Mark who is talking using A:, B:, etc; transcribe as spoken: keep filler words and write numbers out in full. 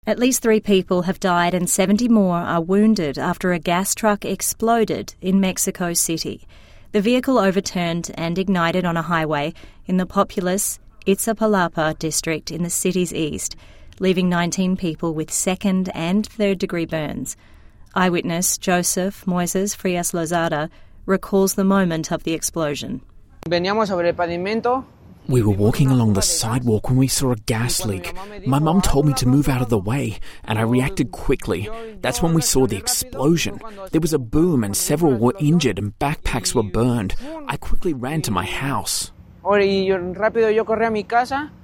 A: At least three people have died and seventy more are wounded after a gas truck exploded in Mexico City. The vehicle overturned and ignited on a highway in the populous Iztapalapa district in the city's east, leaving nineteen people with second and third degree burns. Eyewitness Joseph Moises Frias Lozada recalls the moment of the explosion.
B: We were walking along the sidewalk when we saw a gas leak. My mum told me to move out of the way, and I reacted quickly. That's when we saw the explosion. There was a boom and several were injured and backpacks were burned. I quickly ran to my house.